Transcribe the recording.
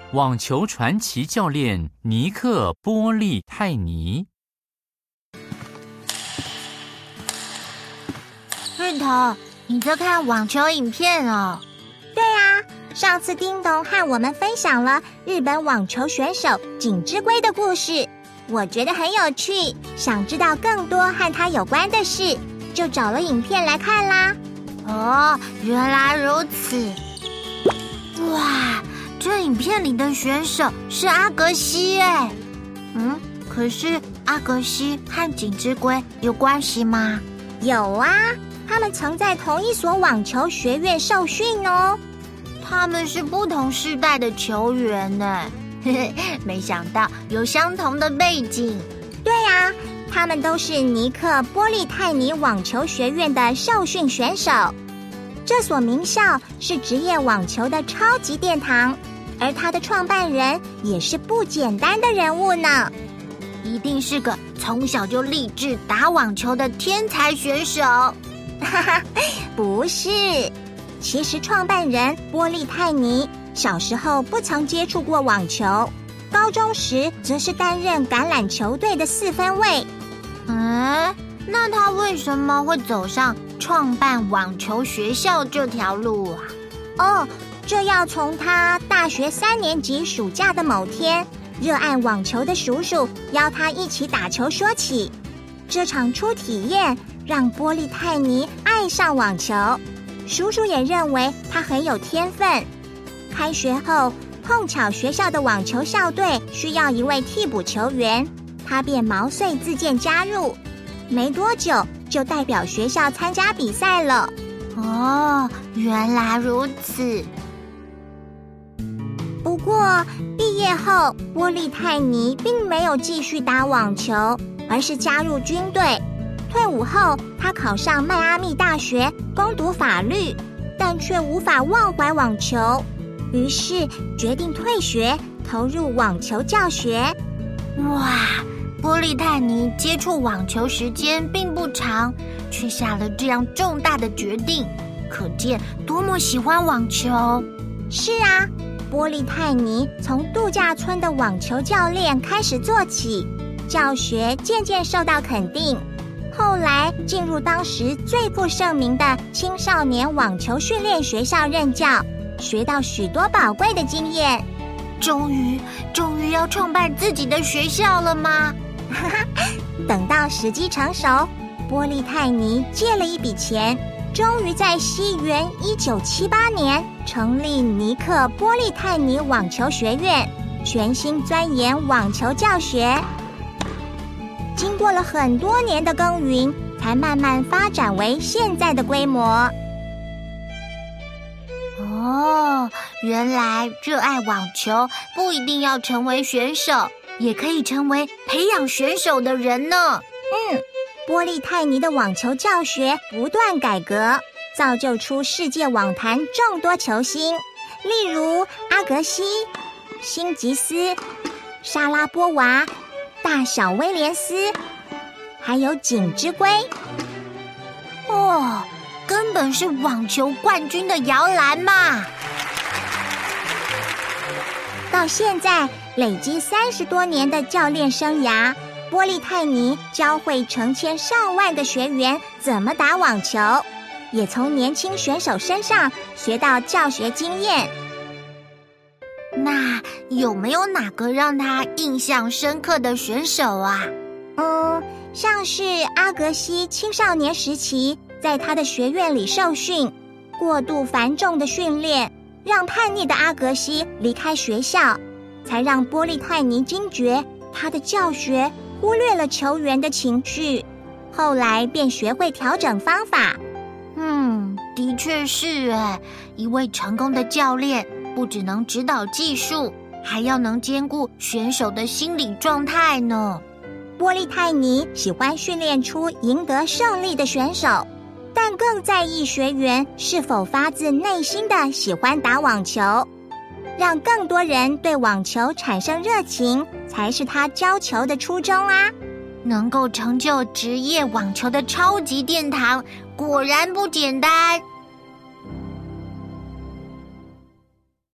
网球传奇教练尼克·波利泰尼。 瑞头，你在看网球影片哦？ 对啊，上次叮咚和我们分享了日本网球选手锦织圭的故事，我觉得很有趣，想知道更多和他有关的事，就找了影片来看啦。 哦，原来如此。哇，这影片里的选手是阿格西耶。可是阿格西和锦织圭有关系吗？ 有啊，他们曾在同一所网球学院受训哦。 他们是不同世代的球员呢，没想到有相同的背景。 对啊，他们都是尼克·波利泰尼网球学院的受训选手。这所名校是职业网球的超级殿堂，而他的创办人也是不简单的人物呢。 一定是个从小就立志打网球的天才选手。 哈哈，不是，其实创办人波利泰尼小时候不曾接触过网球，高中时则是担任橄榄球队的4分卫。 那他为什么会走上创办网球学校这条路啊？ 这要从他大学3年级暑假的某天，热爱网球的叔叔邀他一起打球说起。这场初体验让波利泰尼爱上网球，叔叔也认为他很有天分。开学后，碰巧学校的网球校队需要一位替补球员，他便毛遂自荐加入。没多久就代表学校参加比赛了。 原来如此。 不过毕业后，波利泰尼并没有继续打网球，而是加入军队。退伍后，他考上迈阿密大学攻读法律，但却无法忘怀网球，于是决定退学，投入网球教学。 哇，波利泰尼接触网球时间并不长，却下了这样重大的决定，可见多么喜欢网球。 是啊，波利泰尼从度假村的网球教练开始做起，教学渐渐受到肯定，后来进入当时最负盛名的青少年网球训练学校任教，学到许多宝贵的经验。 终于要创办自己的学校了吗？ 等到时机成熟，波利泰尼借了一笔钱，终于在西元1978年成立尼克·波利泰尼网球学院，全心钻研网球教学。经过了很多年的耕耘，才慢慢发展为现在的规模。 原来热爱网球不一定要成为选手，也可以成为培养选手的人呢。 波利泰尼的网球教学不断改革，造就出世界网坛众多球星，例如阿格西、辛吉斯、莎拉波娃、大小威廉斯，还有锦织圭。 根本是网球冠军的摇篮嘛！ 到现在累积30多年的教练生涯，波利泰尼教会成千上万个学员怎么打网球，也从年轻选手身上学到教学经验。 那有没有哪个让他印象深刻的选手啊？ 像是阿格西青少年时期在他的学院里受训，过度繁重的训练让叛逆的阿格西离开学校，才让波利泰尼惊觉他的教学忽略了球员的情绪，后来便学会调整方法。 的确是一位成功的教练不只能指导技术，还要能兼顾选手的心理状态呢。 波利泰尼喜欢训练出赢得胜利的选手，但更在意学员是否发自内心的喜欢打网球。让更多人对网球产生热情，才是他教球的初衷啊！ 能够成就职业网球的超级殿堂，果然不简单。